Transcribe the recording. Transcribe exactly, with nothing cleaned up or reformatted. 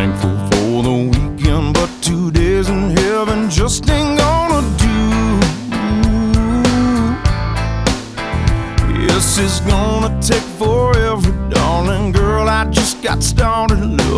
thankful for the weekend, but two days in heaven just ain't gonna do. Yes, it's gonna take forever, darling girl. I just got started.